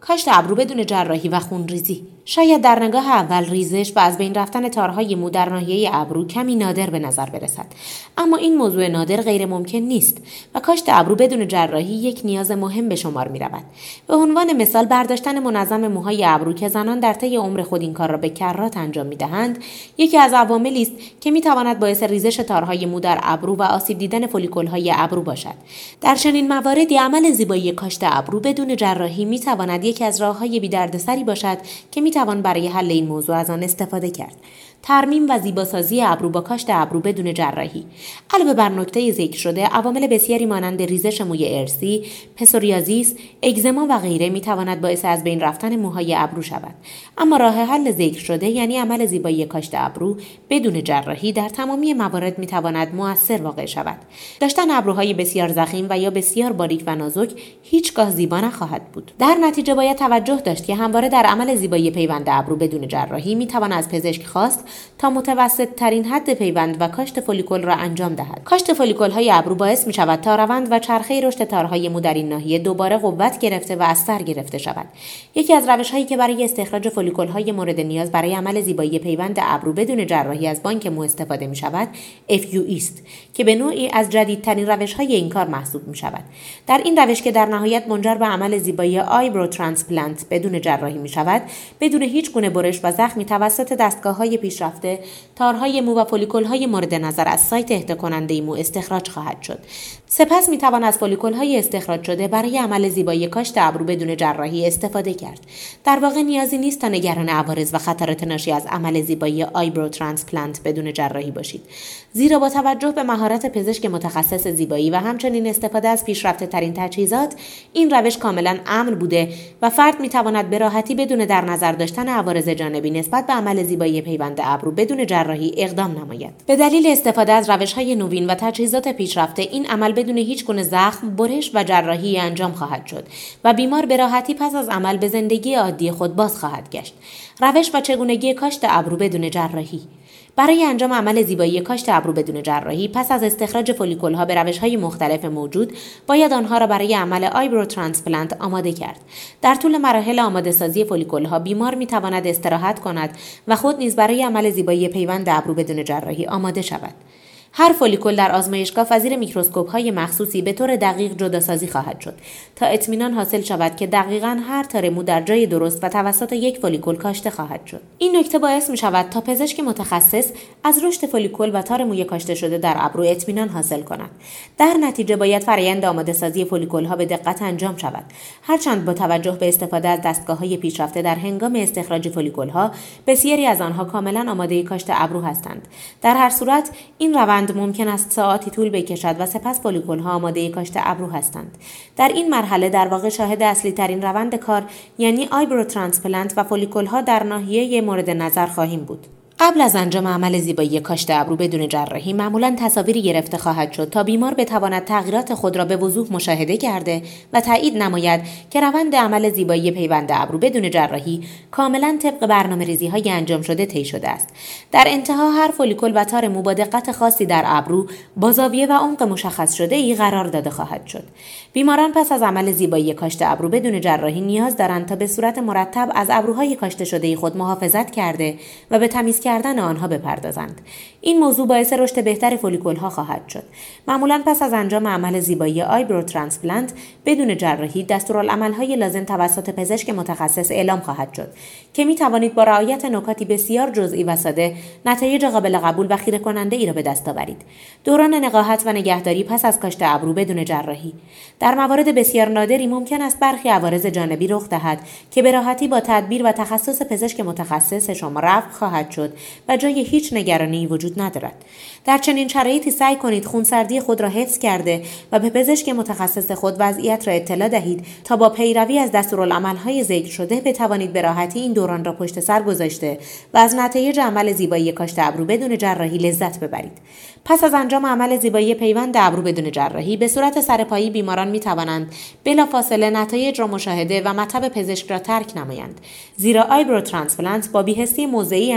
کاشت ابرو بدون جراحی و خونریزی. شاید در نگاه اول ریزش و از بین رفتن تارهای مو در ناحیه ابرو کمی نادر به نظر برسد، اما این موضوع نادر غیر ممکن نیست و کاشت ابرو بدون جراحی یک نیاز مهم به شمار می رود. به عنوان مثال برداشتن منظم موهای ابرو که زنان در طی عمر خود این کار را به کرات انجام می دهند، یکی از عواملی است که می تواند باعث ریزش تارهای مو در ابرو و آسیب دیدن فولیکول‌های ابرو باشد. در چنین مواردی عمل زیبایی کاشت ابرو بدون جراحی می تواند یکی از راه‌های بی‌دردسری باشد که می توان برای حل این موضوع از آن استفاده کرد. ترمیم و زیباسازی ابرو با کاشت ابرو بدون جراحی. علاوه بر نکته ذکر شده، عوامل بسیاری مانند ریزش موی ارثی، پسوریازیس، اگزما و غیره می تواند باعث از بین رفتن موهای ابرو شود. اما راه حل ذکر شده یعنی عمل زیبایی کاشت ابرو بدون جراحی در تمامی موارد می تواند مؤثر واقع شود. داشتن ابروهای بسیار ضخیم و یا بسیار باریک و نازک هیچگاه زیبا نخواهد بود. در نتیجه باید توجه داشت که همواره در عمل زیبایی پیوند ابرو بدون جراحی می توان از پزشک خواست تا متوسط ترین حد پیوند و کاشت فولیکول را انجام دهد. کاشت فولیکول های ابرو باعث می شود تا روند و چرخه رشد تارهای مو در این ناحیه دوباره قوت گرفته و از سر گرفته شود. یکی از روش هایی که برای استخراج فولیکول های مورد نیاز برای عمل زیبایی پیوند ابرو بدون جراحی از بانک مو استفاده می شود FU است که به نوعی از جدیدترین روش های این کار محسوب می شود. در این روش که در نهایت منجر به عمل زیبایی آیبرو ترانسپلنت بدون جراحی می شود، بدون هیچ گونه برش و زخمی توسط دستگاه‌های پیشرفته تارهای مو و فولیکول‌های مورد نظر از سایت اهدا کننده مو استخراج خواهد شد. سپس می توان از فولیکول‌های استخراج شده برای عمل زیبایی کاشت ابرو بدون جراحی استفاده کرد. در واقع نیازی نیست تا نگران عوارض و خطرات ناشی از عمل زیبایی آیبرو ترانسپلنت بدون جراحی باشید، زیرا با توجه به مهارت پزشک متخصص زیبایی و همچنین استفاده از پیشرفته‌ترین تجهیزات، این روش کاملا امن بوده و فرد می تواند به راحتی بدون در نظر داشتن عوارض جانبی نسبت به عمل زیبایی پیوند ابرو بدون جراحی اقدام نماید. به دلیل استفاده از روش‌های نوین و تجهیزات پیشرفته، این عمل بدون هیچ گونه زخم، برش و جراحی انجام خواهد شد و بیمار به راحتی پس از عمل به زندگی عادی خود باز خواهد گشت. روش و چگونگی کاشت ابرو بدون جراحی. برای انجام عمل زیبایی کاشت ابرو بدون جراحی پس از استخراج فولیکول‌ها به روش‌های مختلف موجود، باید آنها را برای عمل آیبرو ترانسپلنت آماده کرد. در طول مراحل آماده سازی فولیکول‌ها بیمار می‌تواند استراحت کند و خود نیز برای عمل زیبایی پیوند ابرو بدون جراحی آماده شود. هر فولیکول در آزمایشگاه و زیر میکروسکوپ‌های مخصوصی به طور دقیق جداسازی خواهد شد تا اطمینان حاصل شود که دقیقاً هر تار مو در جای درست و توسط یک فولیکول کاشته خواهد شد. این نکته باعث می‌شود تا پزشک متخصص از رشد فولیکول و تار موی کاشته شده در ابرو اطمینان حاصل کند. در نتیجه باید فرآیند آماده‌سازی فولیکول‌ها به دقت انجام شود. هرچند با توجه به استفاده از دستگاه‌های پیشرفته در هنگام استخراج فولیکول‌ها، بسیاری از آنها کاملاً آماده کاشت ابرو هستند. در هر صورت این روند ممکن است ساعاتی طول بکشد و سپس فولیکول‌ها آماده کاشت ابرو هستند. در این مرحله در واقع شاهد اصلی ترین روند کار یعنی آیبرو ترانسپلنت و فولیکول‌ها در ناحیه مورد نظر خواهیم بود. قبل از انجام عمل زیبایی کاشت ابرو بدون جراحی معمولاً تصاویری گرفته خواهد شد تا بیمار بتواند تغییرات خود را به وضوح مشاهده کرده و تایید نماید که روند عمل زیبایی پیوند ابرو بدون جراحی کاملاً طبق برنامه‌ریزی‌های انجام شده طی شده است. در انتها هر فولیکول و تار مو با دقت خاصی در ابرو با زاویه و عمق مشخص شده‌ای قرار داده خواهد شد. بیماران پس از عمل زیبایی کاشت ابرو بدون جراحی نیاز دارند تا به صورت مرتب از ابروهای کاشته شده خود محافظت کرده و به تمیز کردن آنها بپردازند. این موضوع باعث رشد بهتر فولیکول‌ها خواهد شد. معمولاً پس از انجام عمل زیبایی آیبرو ترانسپلنت بدون جراحی دستورالعمل‌های لازم توسط پزشک متخصص اعلام خواهد شد که می توانید با رعایت نکاتی بسیار جزئی و ساده نتایج قابل قبول و خیره کننده ای را به دست آورید. دوران نقاهت و نگهداری پس از کاشت ابرو بدون جراحی. در موارد بسیار نادری ممکن است برخی عوارض جانبی رخ دهد که به راحتی با تدبیر و تخصص پزشک متخصص شما رفع خواهد شد و جای هیچ نگرانی وجود ندارد. در چنین شرایطی سعی کنید خونسردی خود را حفظ کرده و به پزشک متخصص خود وضعیت را اطلاع دهید تا با پیروی از دستورالعمل‌های ذکر شده بتوانید به راحتی این دوران را پشت سر گذاشته و از نتایج عمل زیبایی کاشت ابرو بدون جراحی لذت ببرید. پس از انجام عمل زیبایی پیوند ابرو بدون جراحی به صورت سرپایی بیماران می توانند بلافاصله نتایج را مشاهده و مطب پزشک را ترک نمایند، زیرا آیبرو ترانسپلنت با بی‌حسی موضعی انجام شده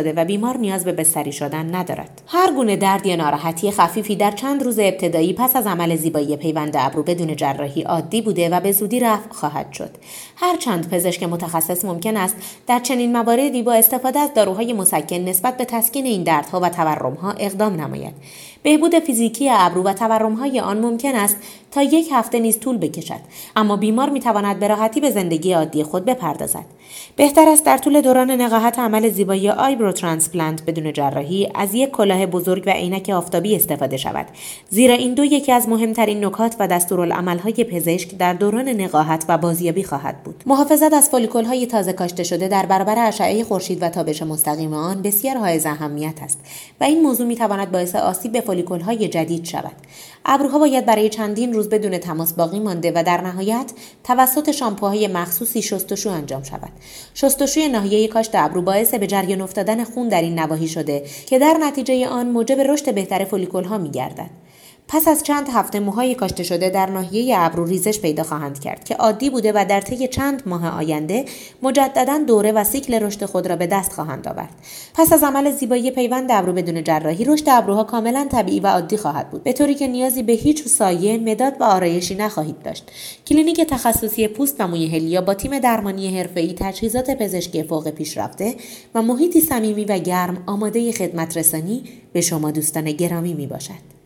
شده و بیمار نیاز به بستری شدن ندارد. هر گونه درد یا ناراحتی خفیفی در چند روز ابتدایی پس از عمل زیبایی پیوند ابرو بدون جراحی عادی بوده و به زودی رفع خواهد شد. هرچند پزشک متخصص ممکن است در چنین مواردی با استفاده از داروهای مسکن نسبت به تسکین این دردها و تورمها اقدام نماید. بهبود فیزیکی ابرو و تورمهای آن ممکن است تا 1 هفته نیز طول بکشد، اما بیمار میتواند به راحتی به زندگی عادی خود بپردازد. بهتر است در طول دوران نقاهت عمل زیبایی آیبرو ترانسپلنت بدون جراحی از یک کلاه بزرگ و عینک آفتابی استفاده شود، زیرا این دو یکی از مهمترین نکات و دستورالعمل‌های پزشک در دوران نقاهت و بازیابی خواهد بود. محافظت از فولیکول‌های تازه کاشته شده در برابر اشعه خورشید و تابش مستقیم آن بسیار حائز اهمیت است و این موضوع میتواند باعث آسیب به فولیکول‌های جدید شود. ابروها باید برای چندین روز بدون تماس باقی مانده و در نهایت توسط شامپوهای مخصوصی شستشو انجام شود. شستشوی ناحیه کاشت ابرو باعث به جریان افتادن خون در این نواحی شده که در نتیجه آن موجب رشد بهتر فولیکول‌ها می‌گردد. پس از چند هفته موهای کاشته شده در ناحیه ابرو ریزش پیدا خواهند کرد که عادی بوده و در طی چند ماه آینده مجددا دوره و سیکل رشد خود را به دست خواهند آورد. پس از عمل زیبایی پیوند ابرو بدون جراحی رشد ابروها کاملا طبیعی و عادی خواهد بود، به طوری که نیازی به هیچ سایه، مداد و آرایشی نخواهید داشت. کلینیک تخصصی پوست و موی هلیا با تیم درمانی حرفه‌ای، تجهیزات پزشکی فوق پیشرفته و محیطی صمیمی و گرم آماده خدمت رسانی به شما دوستان گرامی میباشد.